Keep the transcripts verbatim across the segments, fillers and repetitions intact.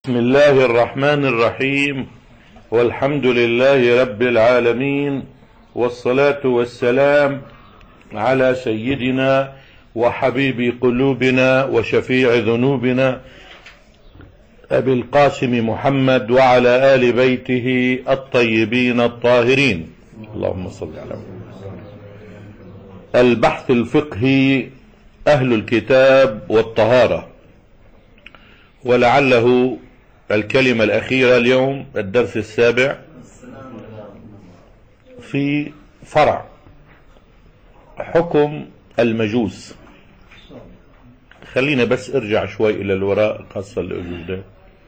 بسم الله الرحمن الرحيم، والحمد لله رب العالمين، والصلاة والسلام على سيدنا وحبيب قلوبنا وشفيع ذنوبنا أبي القاسم محمد وعلى آل بيته الطيبين الطاهرين، اللهم صل على محمد. البحث الفقهي أهل الكتاب والطهارة، ولعله الكلمة الأخيرة اليوم، الدرس السابع في فرع حكم المجوس. خلينا بس ارجع شوي إلى الوراء خاصة الأجوبة.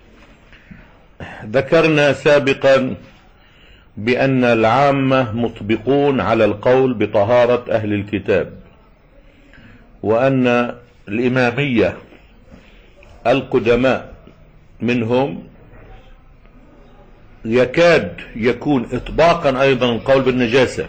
ذكرنا سابقا بأن العامة مطبقون على القول بطهارة أهل الكتاب، وأن الإمامية القدماء منهم يكاد يكون إطباقا أيضا القول بالنجاسة.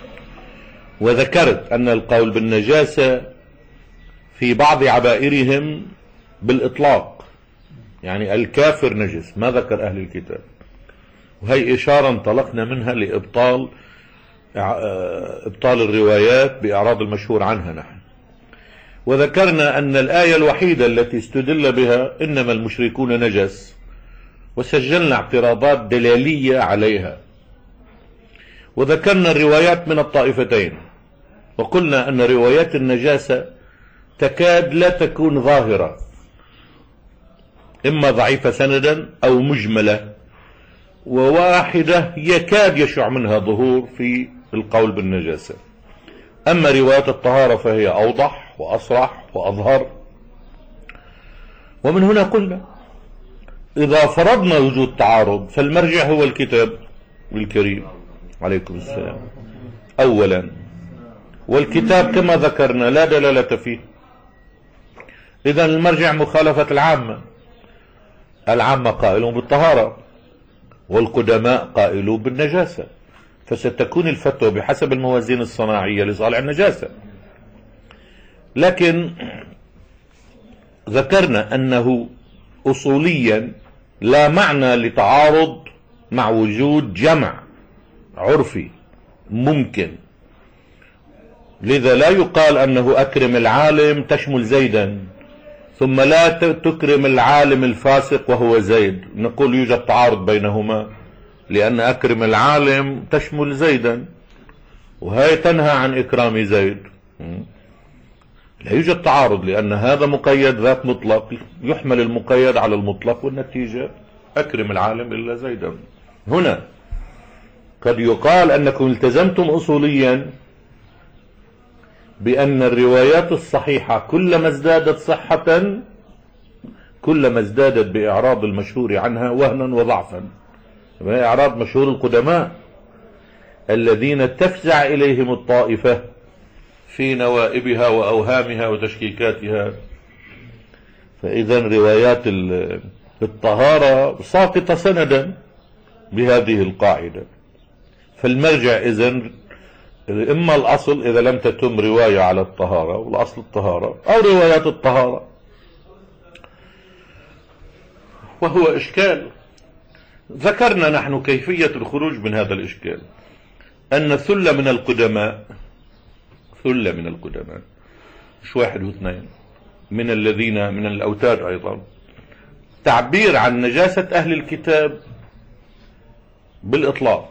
وذكرت أن القول بالنجاسة في بعض عبائرهم بالإطلاق، يعني الكافر نجس، ما ذكر أهل الكتاب، وهي إشارة انطلقنا منها لإبطال إبطال الروايات بإعراض المشهور عنها نحن. وذكرنا أن الآية الوحيدة التي استدل بها إنما المشركون نجس، وسجلنا اعتراضات دلالية عليها. وذكرنا الروايات من الطائفتين، وقلنا أن روايات النجاسة تكاد لا تكون ظاهرة، إما ضعيفة سندا أو مجملة، وواحدة يكاد يشع منها ظهور في القول بالنجاسة. أما روايات الطهارة فهي أوضح وأصرح وأظهر. ومن هنا قلنا إذا فرضنا وجود تعارض فالمرجع هو الكتاب الكريم عليكم السلام أولا، والكتاب كما ذكرنا لا دلالة فيه، إذن المرجع مخالفة العامة. العامة قائلون بالطهارة والقدماء قائلون بالنجاسة، فستكون الفتوى بحسب الموازين الصناعية لصالح النجاسة. لكن ذكرنا أنه أصوليا لا معنى لتعارض مع وجود جمع عرفي ممكن، لذا لا يقال أنه أكرم العالم تشمل زيدا ثم لا تكرم العالم الفاسق وهو زيد، نقول يوجد تعارض بينهما، لأن أكرم العالم تشمل زيدا وهي تنهى عن إكرام زيد. لا يوجد تعارض، لأن هذا مقيد ذات مطلق يحمل المقيد على المطلق، والنتيجة أكرم العالم إلا زيدا. هنا قد يقال أنكم التزمتم أصوليا بأن الروايات الصحيحة كلما ازدادت صحة كلما ازدادت بإعراض المشهور عنها وهنا وضعفا. إعراض مشهور القدماء الذين تفزع إليهم الطائفة في نوائبها وأوهامها وتشكيكاتها. فإذا روايات الطهارة ساقطة سندا بهذه القاعدة. فالمرجع إذن إما الأصل إذا لم تتم رواية على الطهارة، والأصل الطهارة، أو روايات الطهارة، وهو إشكال. ذكرنا نحن كيفية الخروج من هذا الإشكال، أن ثلة من القدماء ثلة من القدماء مش واحد واثنين من الذين من الأوتاد أيضا، تعبير عن نجاسة أهل الكتاب بالإطلاق.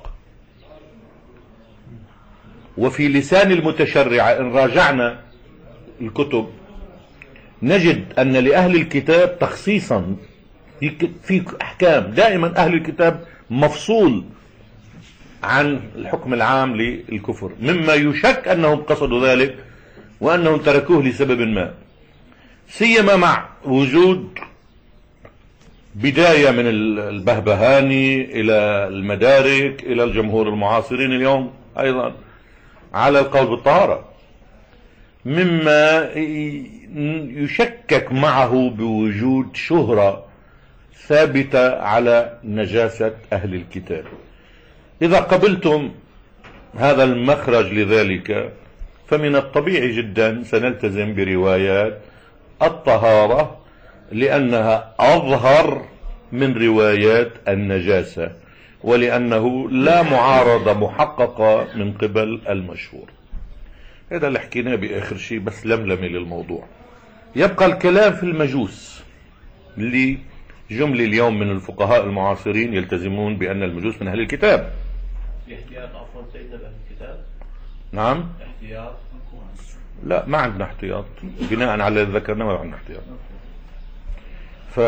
وفي لسان المتشرع إن راجعنا الكتب نجد أن لأهل الكتاب تخصيصا في أحكام. دائما أهل الكتاب مفصول عن الحكم العام للكفر، مما يشك أنهم قصدوا ذلك وأنهم تركوه لسبب ما، سيما مع وجود بداية من البهبهاني إلى المدارك إلى الجمهور المعاصرين اليوم أيضا على القول بالطهارة، مما يشكك معه بوجود شهرة ثابتة على نجاسة أهل الكتاب. إذا قبلتم هذا المخرج لذلك فمن الطبيعي جدا سنلتزم بروايات الطهارة، لأنها أظهر من روايات النجاسة، ولأنه لا معارضة محققة من قبل المشهور. هذا اللي حكيناه بآخر شيء، بس لملمة للموضوع. يبقى الكلام في المجوس، اللي جملة اليوم من الفقهاء المعاصرين يلتزمون بأن المجوس من أهل الكتاب. احتياط عفوا سيدنا بأهل الكتاب. نعم. احتياط. لا، ما عندنا احتياط، بناء على اللي ذكرنا ما عندنا احتياط. ف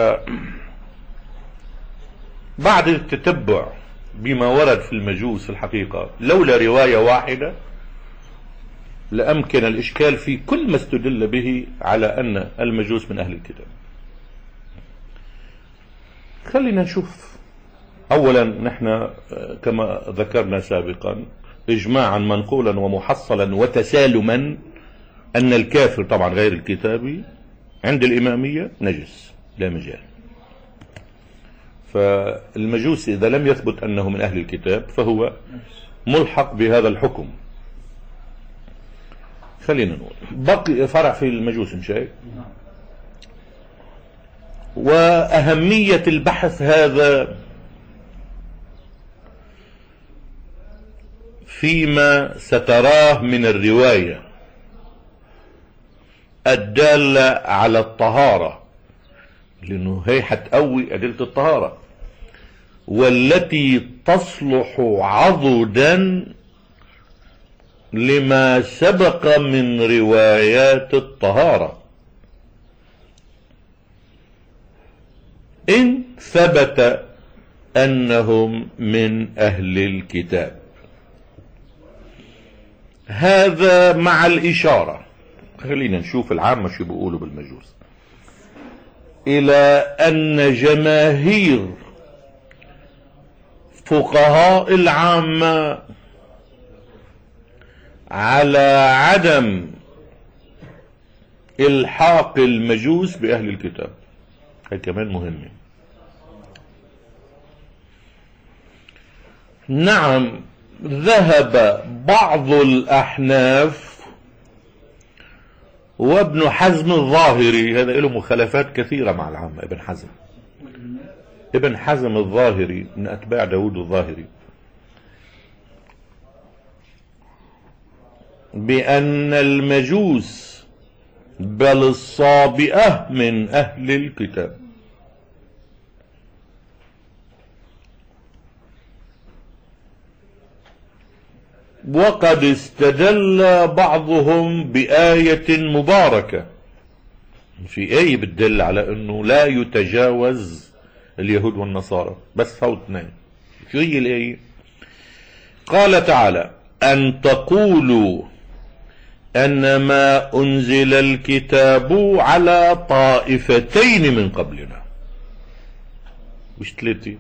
بعد التتبع بما ورد في المجوس الحقيقة، لولا رواية واحدة لأمكن الإشكال في كل ما استدل به على أن المجوس من أهل الكتاب. خلينا نشوف. أولا نحن كما ذكرنا سابقا إجماعا منقولا ومحصلا وتسالما أن الكافر طبعا غير الكتابي عند الإمامية نجس لا مجال. فالمجوس إذا لم يثبت أنه من أهل الكتاب فهو ملحق بهذا الحكم. خلينا نقول بقي فرع في المجوس مش هيك؟ وأهمية البحث هذا فيما ستراه من الرواية الدالة على الطهارة، لأنه هي حتقوي أدلة الطهارة، والتي تصلح عضدا لما سبق من روايات الطهارة إن ثبت أنهم من أهل الكتاب. هذا مع الإشارة، خلينا نشوف العامة شو بيقولوا بالمجوس، إلى أن جماهير فقهاء العامة على عدم إلحاق المجوس بأهل الكتاب. هي كمان مهمة. نعم، ذهب بعض الأحناف وابن حزم الظاهري، هذا له مخالفات كثيرة مع العامة، ابن حزم ابن حزم الظاهري من أتباع داود الظاهري، بأن المجوس بل الصابئة من أهل الكتاب. وقد استدل بعضهم بآية مباركة، في آية بتدل على أنه لا يتجاوز اليهود والنصارى، بس فوت اثنين. شو هي الآية؟ قال تعالى: أن تقولوا أنما أنزل الكتاب على طائفتين من قبلنا. وش ثلاثة؟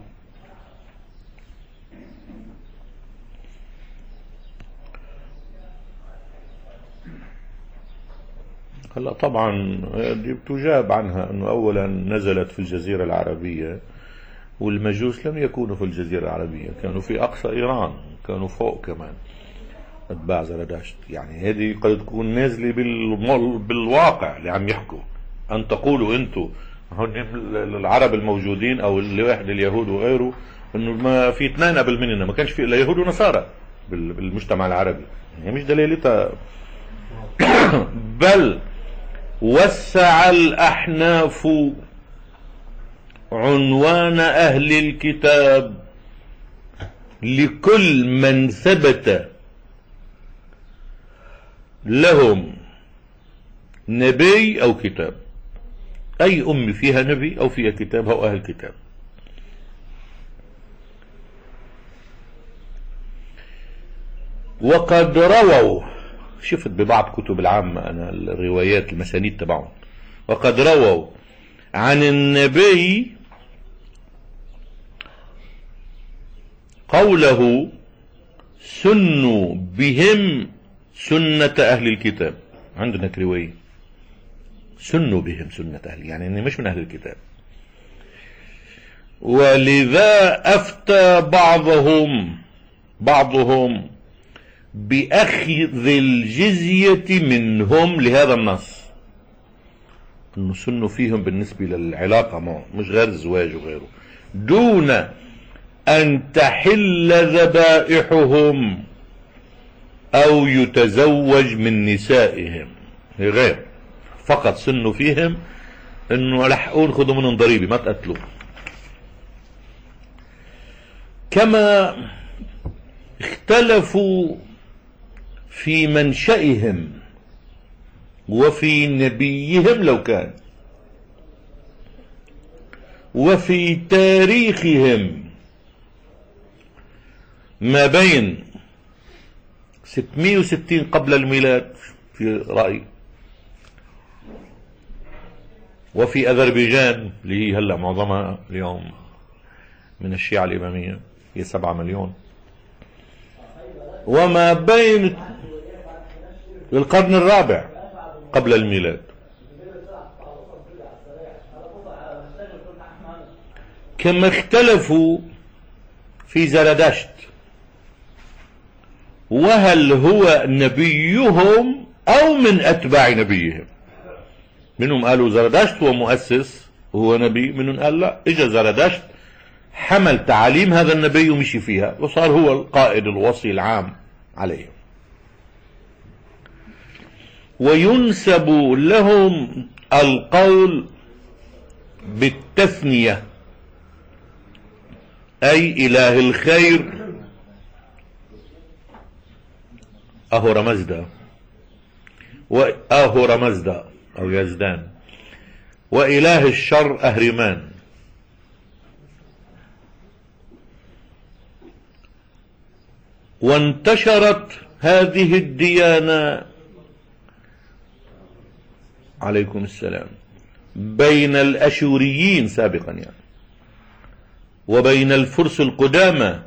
هلا طبعا دي بتجاب عنها انه اولا نزلت في الجزيرة العربية، والمجوس لم يكونوا في الجزيرة العربية، كانوا في اقصى ايران، كانوا فوق كمان اتباع زرداشت. يعني هذه قد تكون نازلة بالواقع اللي عم يحكوا. ان تقولوا انتم هون العرب الموجودين او اللي واحد اليهود وغيره انه ما في اثنين قبل مننا، ما كانش في الا يهود ونصارى بالمجتمع العربي. هي مش دليلتها بل وسع الأحناف عنوان أهل الكتاب لكل من ثبت لهم نبي أو كتاب. أي أم فيها نبي أو فيها كتاب هو أهل كتاب. وقد رووا، شفت ببعض كتب العامة أنا الروايات المسانيد تبعهم، وقد رووا عن النبي قوله: سنوا بهم سنة أهل الكتاب. عندنا رواية سنوا بهم سنة أهل، يعني إني مش من أهل الكتاب. ولذا أفتى بعضهم بعضهم بأخذ الجزية منهم لهذا النص، انه سنوا فيهم بالنسبة للعلاقة معه، مش غير الزواج وغيره. دون أن تحل ذبائحهم أو يتزوج من نسائهم. غير فقط سنوا فيهم انه لحقون خذوا منهم ضريبة ما تقتلوا. كما اختلفوا في منشئهم وفي نبيهم لو كان وفي تاريخهم ما بين ستمائة وستين قبل الميلاد في رأي، وفي أذربيجان اللي هي هلا معظمها اليوم من الشيعة الإمامية هي سبعة مليون، وما بين القرن الرابع قبل الميلاد. كما اختلفوا في زردشت، وهل هو نبيهم أو من أتباع نبيهم. منهم قالوا زردشت هو مؤسس هو نبي، منهم قال لا، اجى زردشت حمل تعاليم هذا النبي ومشي فيها وصار هو القائد الوصي العام عليهم. وينسب لهم القول بالتثنية، أي إله الخير أهورمزدا وأهورمزدا أو يزدان، وإله الشر أهرمان. وانتشرت هذه الديانة عليكم السلام بين الأشوريين سابقا يعني، وبين الفرس القدامى،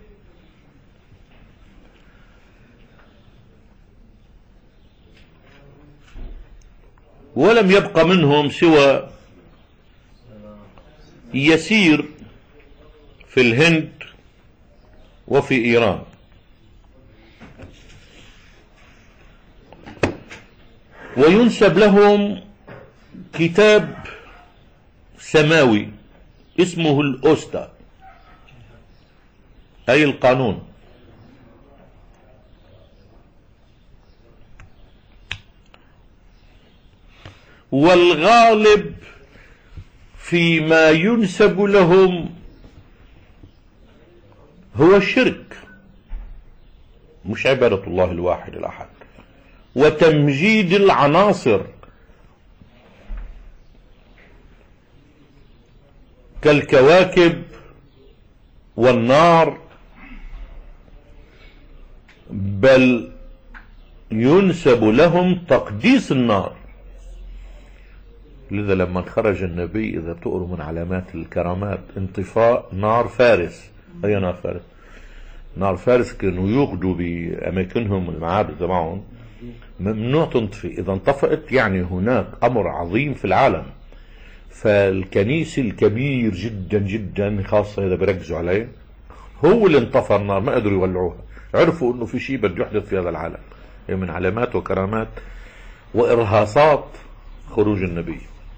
ولم يبق منهم سوى يسير في الهند وفي إيران. وينسب لهم كتاب سماوي اسمه الأوستا، أي القانون. والغالب فيما ينسب لهم هو الشرك، مش عبادة الله الواحد الأحد، وتمجيد العناصر كالكواكب والنار، بل ينسب لهم تقديس النار. لذا لما خرج النبي، إذا بتقروا من علامات الكرامات، انطفاء نار فارس. أي نار فارس؟ نار فارس كانوا يوقدوا بأماكنهم المعابد تبعهم، ممنوع تنطفي. إذا انطفأت يعني هناك أمر عظيم في العالم. فالكنيسة الكبير جدا جدا، خاصة إذا بركزوا عليه، هو اللي انطفى النار، ما قدروا يولعوها. عرفوا إنه في شيء بده يحدث في هذا العالم. يعني من علامات وكرامات وإرهاصات خروج النبي.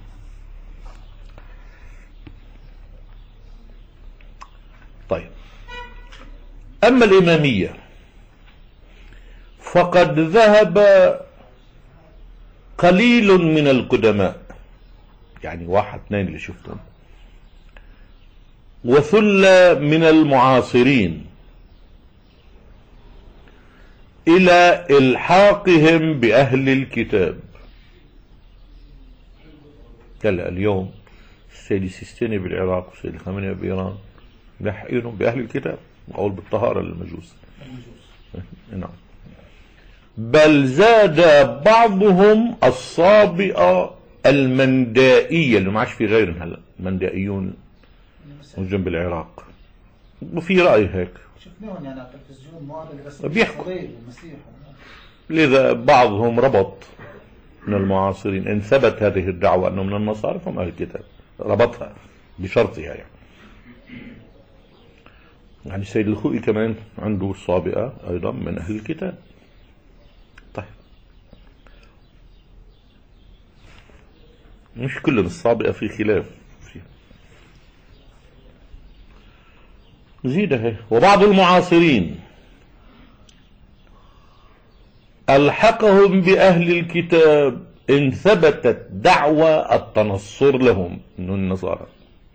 طيب، أما الإمامية فقد ذهب قليل من القدماء، يعني واحد اثنين اللي شفتهم، وثلة من المعاصرين إلى إلحاقهم بأهل الكتاب. هلا اليوم السيد السيستاني بالعراق والسيد الخامنئي بإيران لحقينهم بأهل الكتاب، أقول بالطهارة للمجوس. نعم. بل زاد بعضهم الصابئة المندائية اللي ما عادش في غيرهم هلا، المندائيون من جنب العراق، وفي رأي هيك شفناهم يعني على التلفزيون معادل بس بيحكوا. لذا بعضهم ربط من المعاصرين إن ثبت هذه الدعوة أنه من النصارى فهم أهل الكتاب، ربطها بشرطها يعني. يعني السيد الخوئي كمان عنده الصابئة أيضا من أهل الكتاب. طيب، مش كل الصابئة في خلاف فيه. زيدها. وبعض المعاصرين ألحقهم بأهل الكتاب إن ثبتت دعوى التنصر لهم من النصارى.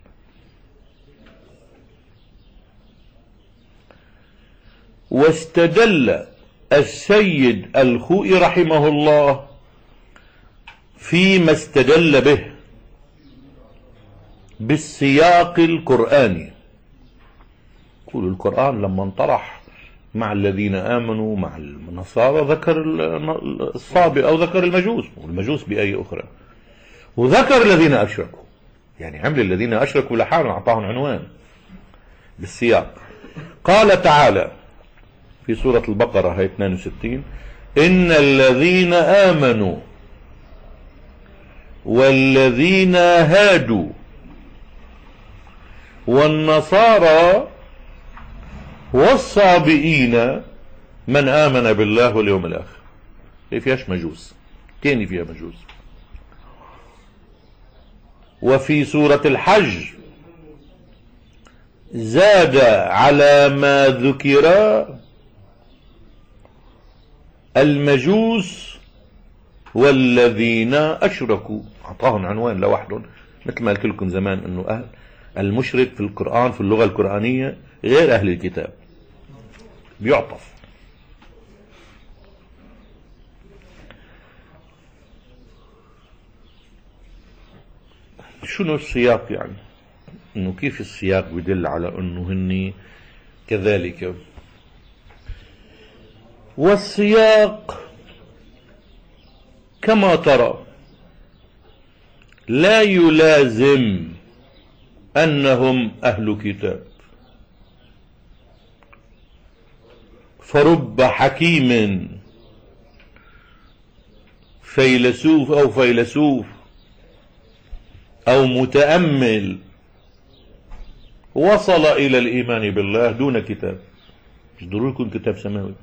واستدل السيد الخوئي رحمه الله فيما استدل به بالسياق القرآني. يقول القرآن لما انطرح مع الذين آمنوا مع النصارى ذكر الصابئ أو ذكر المجوس، والمجوس بأي أخرى، وذكر الذين أشركوا، يعني عمل الذين أشركوا لحالهم أعطاهم عنوان بالسياق. قال تعالى في سورة البقرة هي اثنين وستين: إن الذين آمنوا والذين هادوا والنصارى والصابئين من آمن بالله واليوم الآخر. هي فيهاش مجوس، تاني فيها مجوس. وفي سورة الحج زاد على ما ذكر المجوس والذين أشركوا، أعطاهم عنوان لوحدهم. مثل ما قلت لكم زمان أنه أهل المشرك في القرآن في اللغة القرآنية غير أهل الكتاب، بيعطف. شنو السياق يعني؟ انه كيف السياق بيدل على انه هني كذلك. والسياق كما ترى لا يلازم انهم اهل كتاب، فرب حكيم فيلسوف او فيلسوف او متأمل وصل الى الايمان بالله دون كتاب. مش ضروري يكون كتاب سماوي،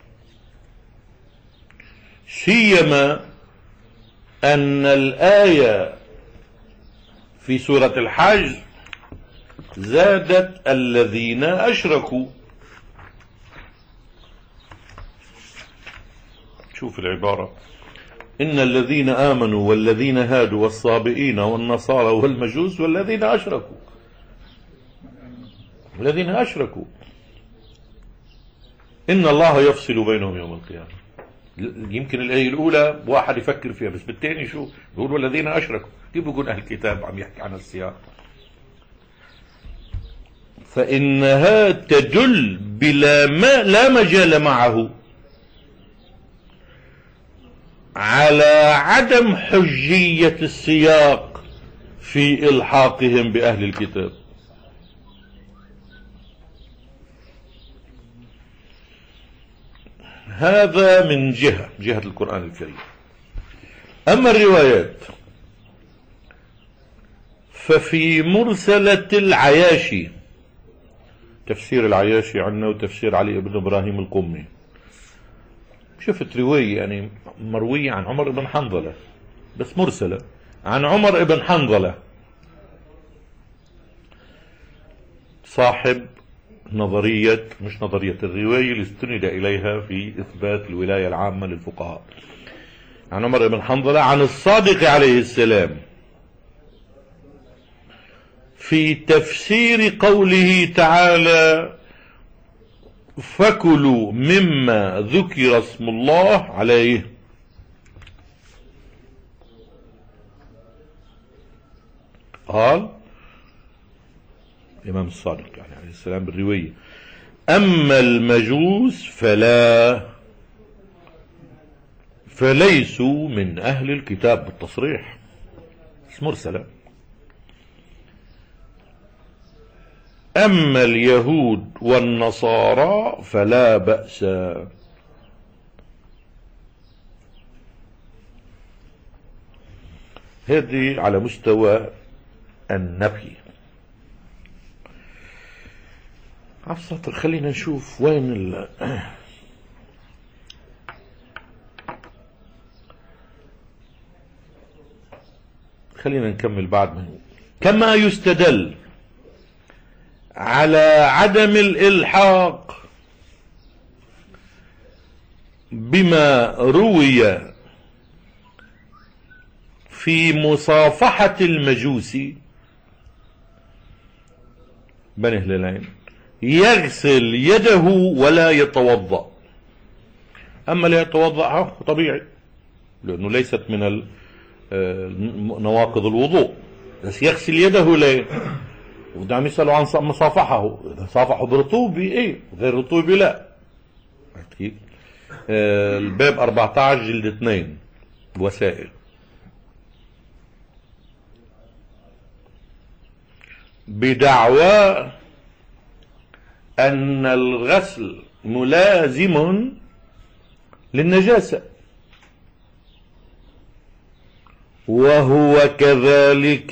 سيما ان الايه في سوره الحج زادت الذين اشركوا. شوف العباره: إن الذين آمنوا والذين هادوا والصابئين والنصارى والمجوس والذين أشركوا. الذين أشركوا إن الله يفصل بينهم يوم القيامة. يمكن الآية الأولى واحد يفكر فيها، بس بالتاني شو بيقول؟ والذين أشركوا. كيف بيكون أهل الكتاب عم يحكي عن السياق؟ فإنها تدل بلا ما لا مجال معه على عدم حجية السياق في إلحاقهم بأهل الكتاب. هذا من جهة جهة القرآن الكريم. أما الروايات ففي مرسلة العياشي، تفسير العياشي عنا وتفسير علي بن إبراهيم القمي، شفت رواية يعني مروية عن عمر بن حنظلة بس مرسلة عن عمر بن حنظلة صاحب نظرية، مش نظرية الرواية اللي استند إليها في إثبات الولاية العامة للفقهاء، عن عمر بن حنظلة عن الصادق عليه السلام في تفسير قوله تعالى: فكلوا مما ذكر اسم الله عليه. قال الإمام الصادق يعني عليه السلام بالرواية: أما المجوس فلا فليسوا من أهل الكتاب، بالتصريح مرسلة. أما اليهود والنصارى فلا بأس. هذه على مستوى النفي. على السطر خلينا نشوف وين ال خلينا نكمل بعد. من كما يستدل على عدم الإلحاق بما روي في مصافحة المجوسي بني هلالين يغسل يده ولا يتوضأ. أما لا يتوضأ طبيعي لأنه ليست من نواقض الوضوء، بس يغسل يده ليه؟ وده عم يسألوا عن مصافحه، صافحه برطوبة ايه غير رطوبة لا. كيف؟ آه الباب أربعة عشر جلد اثنين وسائل. بدعوى أن الغسل ملازم للنجاسة، وهو كذلك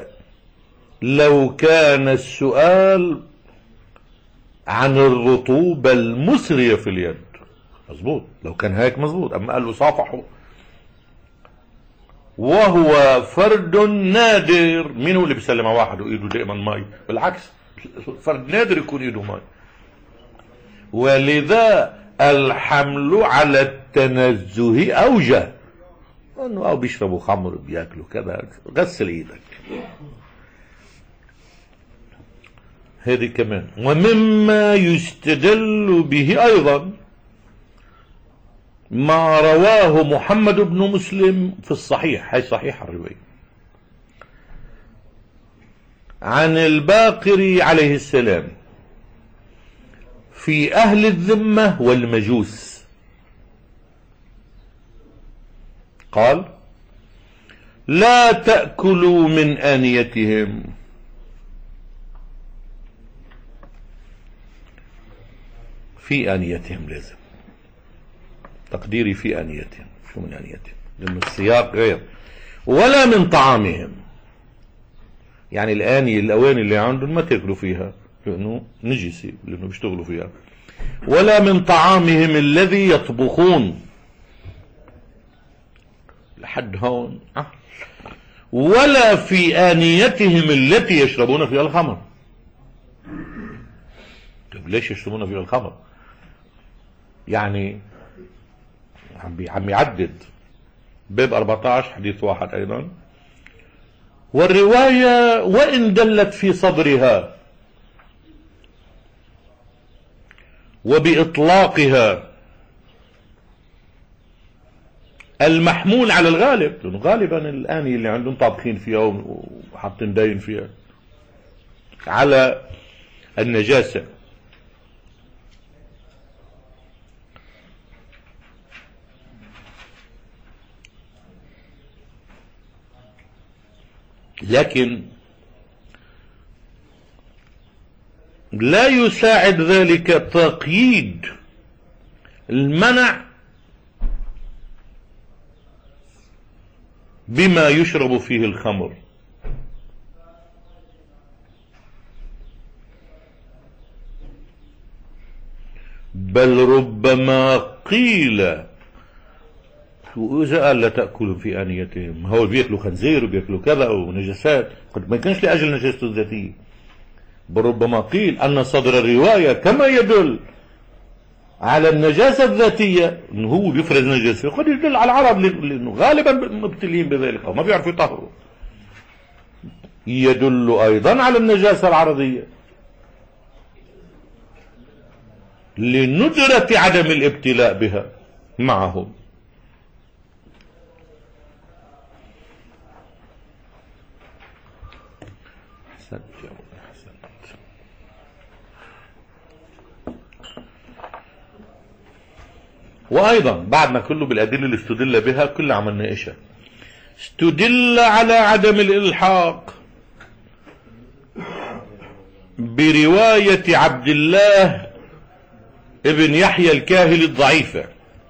لو كان السؤال عن الرطوبة المسرية في اليد. مظبوط، لو كان هيك مظبوط. أما قال له صافحه وهو فرد نادر. مين هو اللي بيسلم على واحد وإيده دائما ماي؟ بالعكس، فرد نادر يكون إيده ماي. ولذا الحمل على التنزه أوجه، انه او بيشربوا خمر بياكلوا كذا، غسل ايدك. هذه كمان. ومما يستدل به ايضا ما رواه محمد بن مسلم في الصحيح، هي صحيح الرواية، عن الباقر عليه السلام في اهل الذمة والمجوس. قال: لا تأكلوا من آنيتهم. في آنيتهم لازم تقديري، في آنيتهم. شو من آنيتهم؟ لأن السياق غير. ولا من طعامهم، يعني الآنية الأواني اللي عندهم ما تاكلوا فيها لأنه نجسي، لأنه بيشتغلوا فيها. ولا من طعامهم الذي يطبخون، لحد هون أه. ولا في آنيتهم التي يشربون فيها الخمر. طيب ليش يشربون فيها الخمر؟ يعني عم يعدد. باب أربعة عشر حديث واحد أيضا. والرواية وإن دلت في صدرها وبإطلاقها المحمول على الغالب، لأنه غالبا الآنية اللي عندهم طابخين فيها وحاطين داين فيها على النجاسة. لكن لا يساعد ذلك تقييد المنع بما يشرب فيه الخمر، بل ربما قيل وإذا قال لا تأكلوا في آنيتهم، هو بيأكلوا خنزير وبيأكلوا كذا ونجاسات، قد ما يكونش لأجل نجاسته الذاتية. بل ربما قيل أن صدر الرواية كما يدل على النجاسة الذاتية انه هو بيفرز نجاسة، قد يدل على العرب لانه غالبا مبتلين بذلك او ما بيعرفوا يطهروا. يدل ايضا على النجاسة العرضية لندرة عدم الابتلاء بها معهم. وأيضا بعدنا كله بالأدلة اللي استدل بها كل عملنا إيشا. استدل على عدم الإلحاق برواية عبد الله ابن يحيى الكاهلي الضعيفة،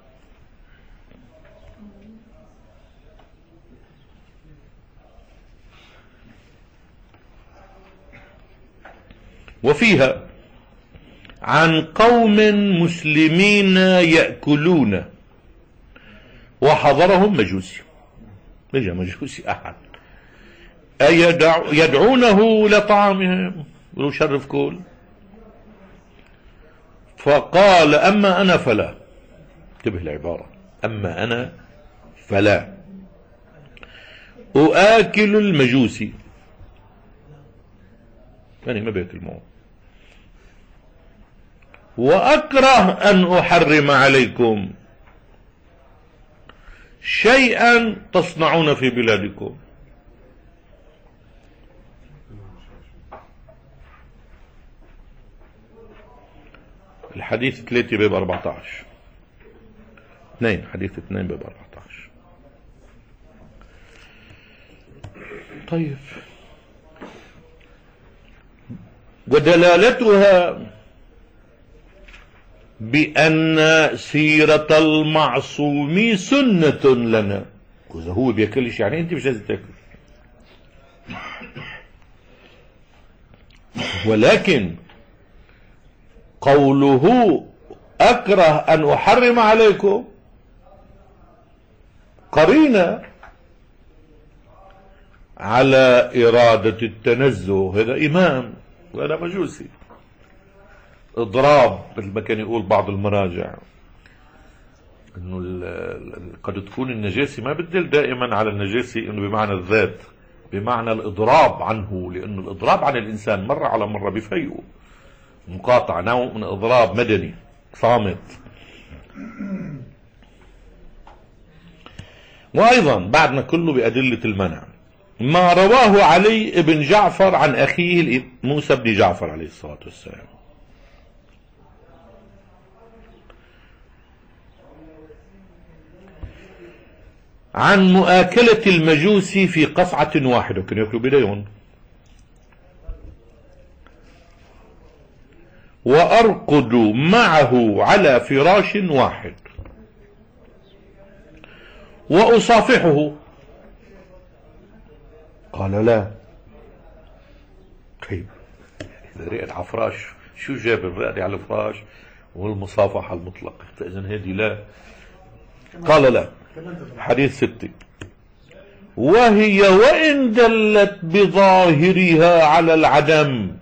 وفيها عن قوم مسلمين يأكلون وحضرهم مجوسي. لجا مجوسي أحد يدعونه لطعامهم، له شرف كل. فقال أما أنا فلا، انتبه العبارة، أما أنا فلا أؤكل المجوسي، يعني ما بياكل معه، وأكره أن أحرم عليكم شيئا تصنعون في بلادكم. الحديث ثلاثة باب أربعة عشر، اثنين، حديث اثنين باب أربعة عشر. طيب، ودلالتها بأن سيرة المعصوم سنة لنا. وإذا هو بياكلش يعني أنت مش لازم تاكل. ولكن قوله أكره أن أحرم عليكم قرينة على إرادة التنزه. هذا إمام وهذا مجوسي. إضراب مثل ما كان يقول بعض المراجع إنه قد تكون النجاسة ما بتدل دائما على النجاسة إنه بمعنى الذات، بمعنى الإضراب عنه، لأنه الإضراب عن الإنسان مرة على مرة بفيئه. مقاطعة نوع من إضراب مدني صامت. وأيضا بعدنا كله بأدلة المنع ما رواه علي بن جعفر عن أخيه موسى بن جعفر عليه الصلاة والسلام عن مؤاكلة المجوس في قصعة واحدة، كانوا يأكلوا بديون، وأرقد معه على فراش واحد وأصافحه. قال لا. طيب إذا رقد على فراش شو جاب الرقد على الفراش والمصافحة المطلقة؟ فإذن هذه لا. قال لا. حديث ستة. وهي وإن دلت بظاهرها على العدم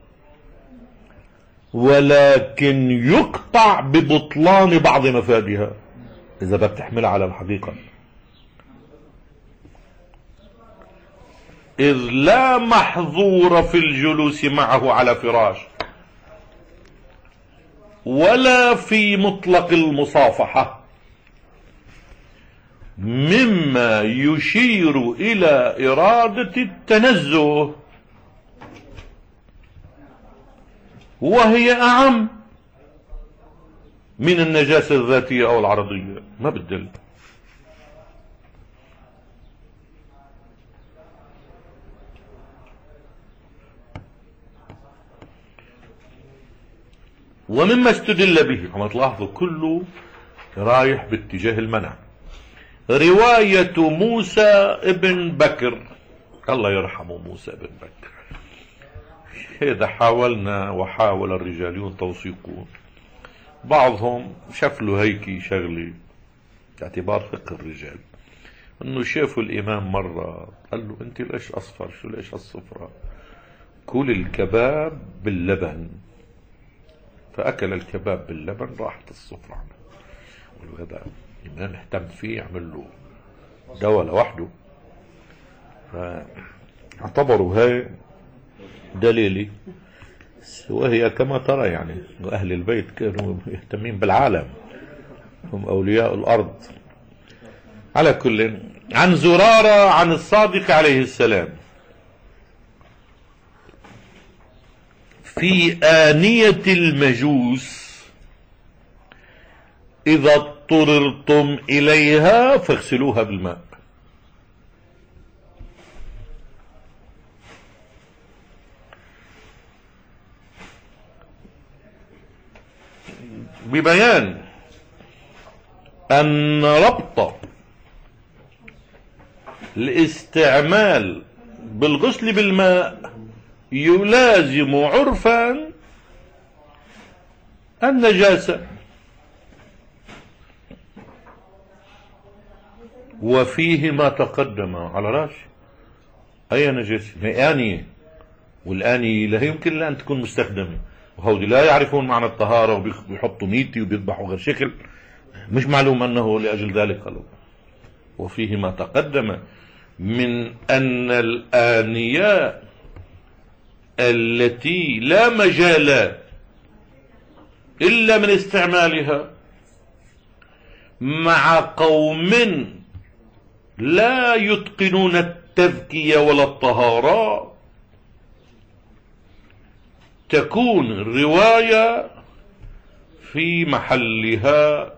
ولكن يقطع ببطلان بعض مفادها إذا بتحملها على الحقيقة، إذ لا محظور في الجلوس معه على فراش ولا في مطلق المصافحة مما يشير إلى إرادة التنزه، وهي أعم من النجاسة الذاتية أو العرضية. ما بدل. ومما استدل به، كما تلاحظوا كله رايح باتجاه المنع، رواية موسى ابن بكر، الله يرحمه موسى ابن بكر. إذا حاولنا وحاول الرجاليون توثيقون، بعضهم شاف له هيك شغلي باعتبار فقه الرجال، انه شافوا الامام مرة قال له انت ليش اصفر؟ شو ليش الصفرة؟ كل الكباب باللبن. فاكل الكباب باللبن راحت الصفرة عنه. هذا الامام اهتم فيه، يعمل له دواء لوحده. فاعتبروا هاي دليلي. وهي كما ترى يعني أهل البيت كانوا يهتمين بالعالم، هم أولياء الأرض. على كل، عن زرارة عن الصادق عليه السلام في آنية المجوس إذا اضطررتم إليها فاغسلوها بالماء. ببيان أن ربط الاستعمال بالغسل بالماء يلازم عرفا النجاسة، وفيه ما تقدم على رأسه. أي نجاسة؟ آنية والآنية لا يمكن لأن تكون مستخدمة، وهودي لا يعرفون معنى الطهارة وبيحطوا ميتي وبيذبحوا غير شكل، مش معلوم أنه لأجل ذلك قالوا. وفيه ما تقدم من أن الآنية التي لا مجال إلا من استعمالها مع قوم لا يتقنون التذكية ولا الطهارة تكون الرواية في محلها،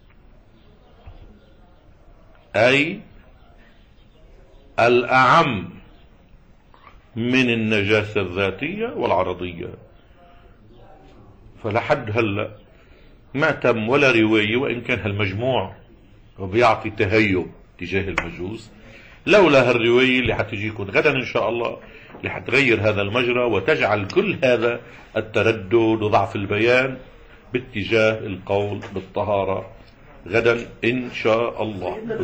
أي الأعم من النجاسة الذاتية والعرضية. فلحد هلأ ما تم ولا رواية، وإن كان هالمجموع وبيعطي تهيب تجاه المجوس، لولا هالرواية اللي حتجيكم غدا إن شاء الله اللي حتغير هذا المجرى وتجعل كل هذا التردد وضعف البيان باتجاه القول بالطهارة غدا إن شاء الله.